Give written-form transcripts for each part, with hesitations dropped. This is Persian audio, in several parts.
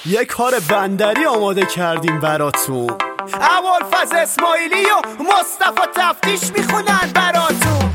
یه کار بندری آماده کردیم براتون. ابوالفضل اسماعیلی و مصطفی تفتیش میخونن براتون.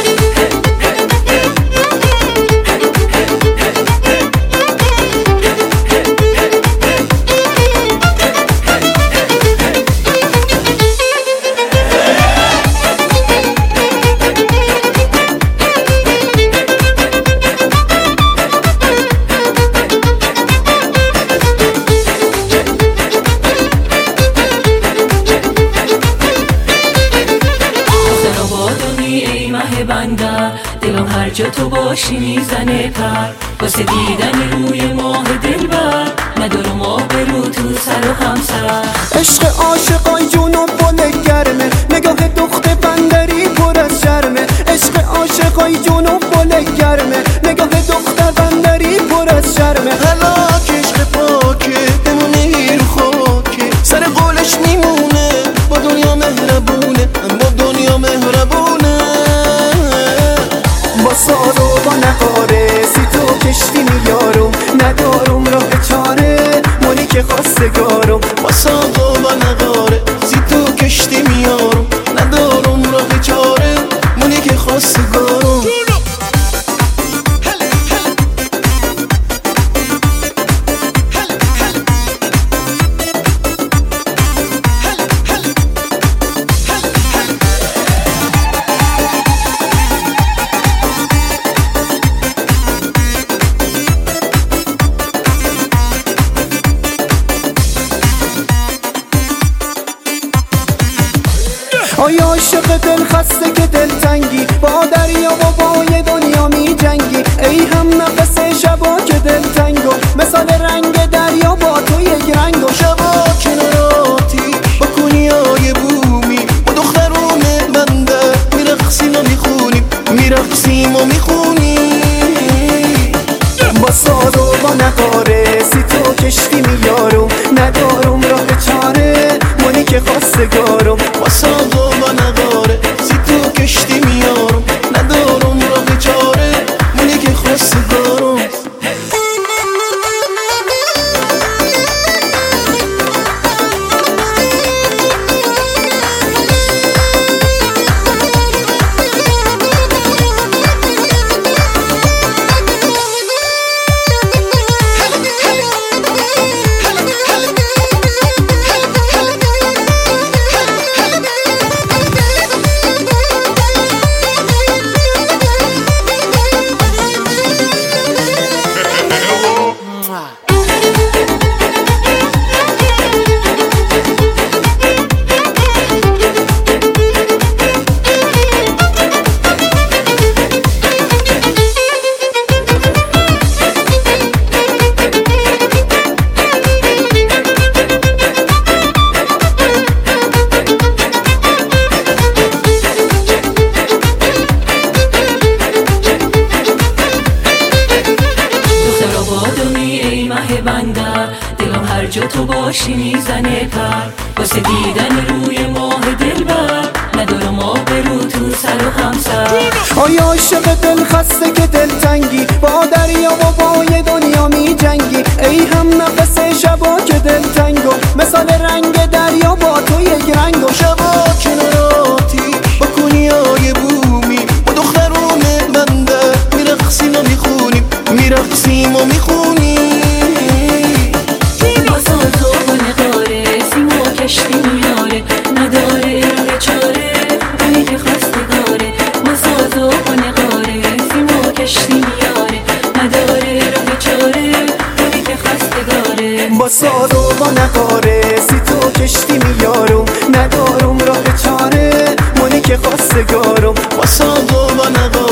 بندر دلم هر جا تو باشی میزنه پر، واسه دیدن روی ماه دلبر ندارم آبرو تو سر و همسر. عشق عاشقای جونم بله گرمه، نگاه دخت بندری پر از شرمه. عشق عاشقای جونم بله گرمه، نگاه دختر بندری پر از شرمه. هلاک عشق پاکه بمونه رو خاکه، سر قولش میمونه با دنیا مهربونه، اما دنیا مهربونه. با سار و با نقاره سی تو کشتی میارم، ندارم راه چاره مونی که خواستگارم. با سار و با نقاره سی تو کشتی میارم، ندارم راه چاره مونی که خواستگارم. آیا عاشق دل خسته که دل تنگی، با دریا و با یه دنیا می جنگی. ای هم نفس شبا که دل تنگو، مثال رنگ دریا با تو یک رنگو. شبا کناراتی با کنیای بومی، با دخترون بنده میرقصیم و میخونیم، میرقصیم و میخونیم. با ساز و با نقاره سی تو کشتی میارم، ندارم راه چاره مونی که خواستگارم. با ساز و با نقاره سی تو کشتی میارم، ندارم راه چاره مونی که خواستگارم. بندر دلم هر جا تو باشی میزنه پر، واسه دیدن روی ماه دلبر ندارم آبرو تو سر و همسر. آیا عاشق دل خسته که دل تنگی، با دریا و با یه دنیا می جنگی. ای هم نفس شبا که دل تنگو، مثال رنگ دریا با تو یک رنگو. شبا کناراتی با کنیای بومی، با دخترون بنده میرقصیم و میخونیم، میرقصیم و میخونیم. کشتی میاره نداره راه چاره اونی که خواستگاره. مساز و نقاره سیما کشتی میاره، نداره راه چاره اونی که خواستگاره. با ساز و با نقاره سی تو کشتی میارم، ندارم راه چاره مونی که خواستگارم. با ساز و با نقاره